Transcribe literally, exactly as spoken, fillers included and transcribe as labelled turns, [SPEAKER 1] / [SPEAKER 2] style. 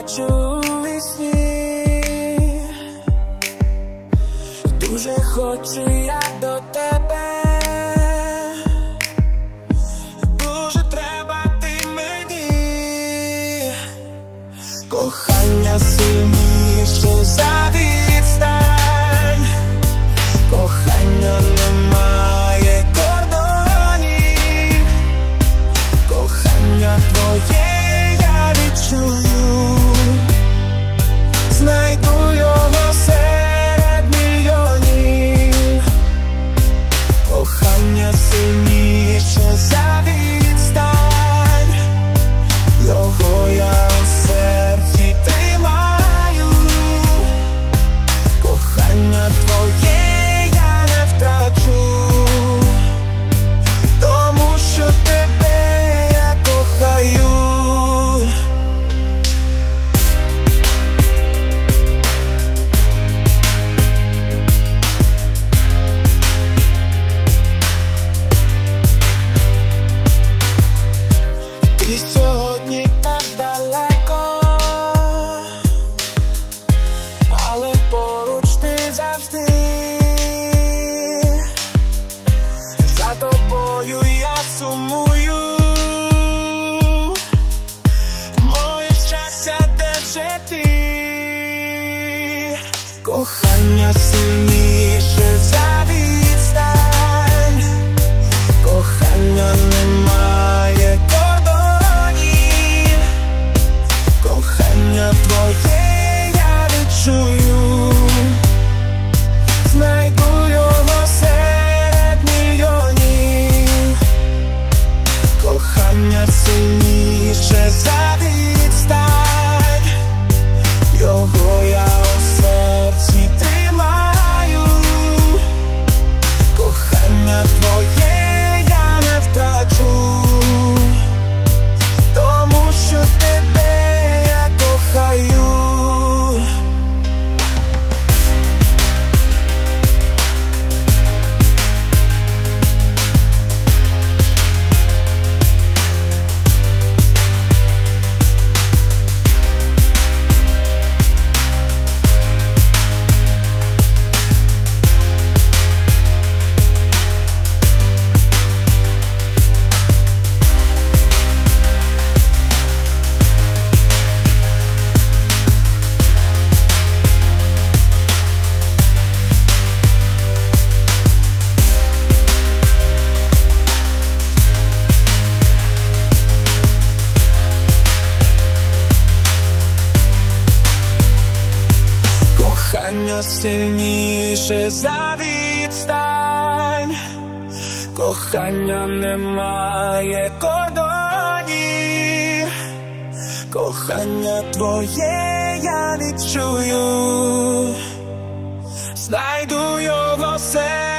[SPEAKER 1] бачу у вісні, дуже хочу я до тебе, дуже треба ти мені, кохання сильніше за відстань, кохання немає кордонів, кохання твоє я відчую, знайду його серед мільйонів, кохання сильніше за відстань, його я у серці тримаю, кохання твоє я не втрачу, тому що тебе я кохаю. І сьогодні так далеко, але поруч ти завжди, за тобою я сумую, моє щастя де вже ти, кохання сильніше за відстань, кохання немає кордонів, кохання твоє я відчую, знайду його серед мільйонів, кохання сильніше за відстань, його я у серці тримаю, кохання твоє я не втрачу, тому що тебе я кохаю. Кохання сильніше за відстань, кохання немає кордонів, кохання твоє я відчую, знайду його серед